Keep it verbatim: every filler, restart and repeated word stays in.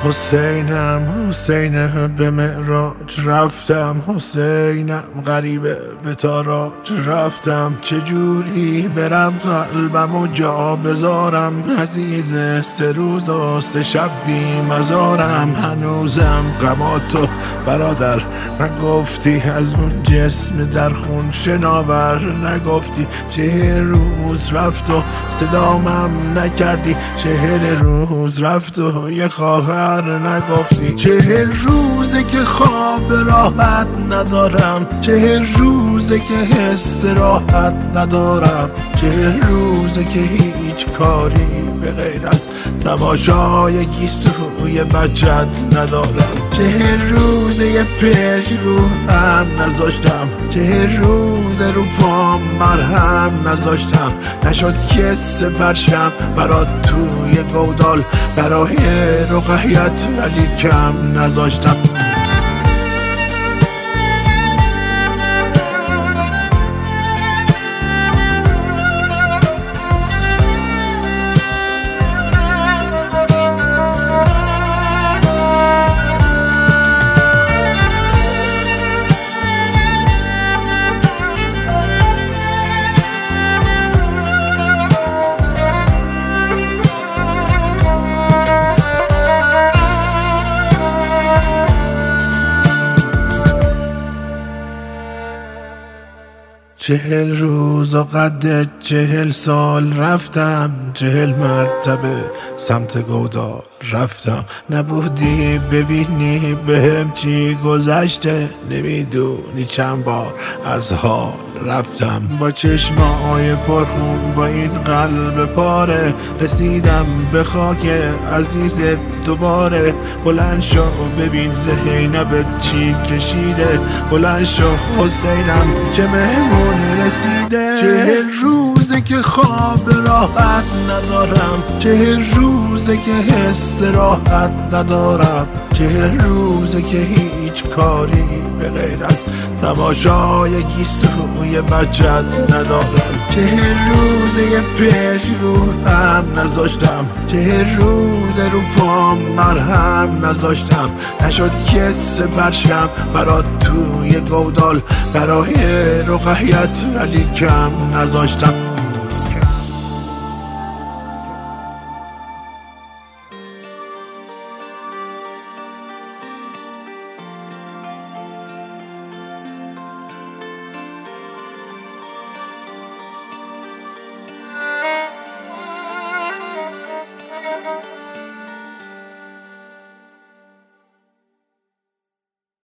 حسینم حسینم به معراج رفتم، حسینم غریبه به تاراج رفتم. چجوری برم قلبم و جا بذارم، عزیزه سه روز و سه شب بی مزارم. هنوزم غماتو برادر نگفتی، از اون جسم در خون شناور نگفتی. چهل روز رفت و صدامم نکردی، چهل روز رفت و یه خواهر نگفتی. چهل روزه که خواب راحت ندارم، چهل روزه که استراحت ندارم، چهل روزه که هیچ کاری به غیر از تماشای گیسوی بچت ندارم. چهل روزه یه پرک رو هم نذاشتم، چهل روزه رو پام مرهم نذاشتم. نشد که سپرشم برات توی گودال، برای رقیت ولی کم نذاشتم. چهل روز و قد چهل سال رفتم، چهل مرتبه سمت گودال رفتم. نبودی ببینی بهم چی گذشته، نمیدونی چند بار از حال رفتم. با چشمای پرخون با این قلب پاره، رسیدم به خاک عزیزت دوباره. بلند شو ببین زینبت چی کشیده، بلند شو حسینم چه مهمون رسیده. چهل روزه که خواب راحت ندارم، چهل روزه که استراحت ندارم، چهل روزه که هیچ کاری به غیر از تماشای گیسوی بچت ندارم. چهل روزه یه پرک رو هم نذاشتم، چهل روزه رو پام مرهم نذاشتم. نشد که سپرشم برات توی گودال، برای رقیت ولی کم نذاشتم.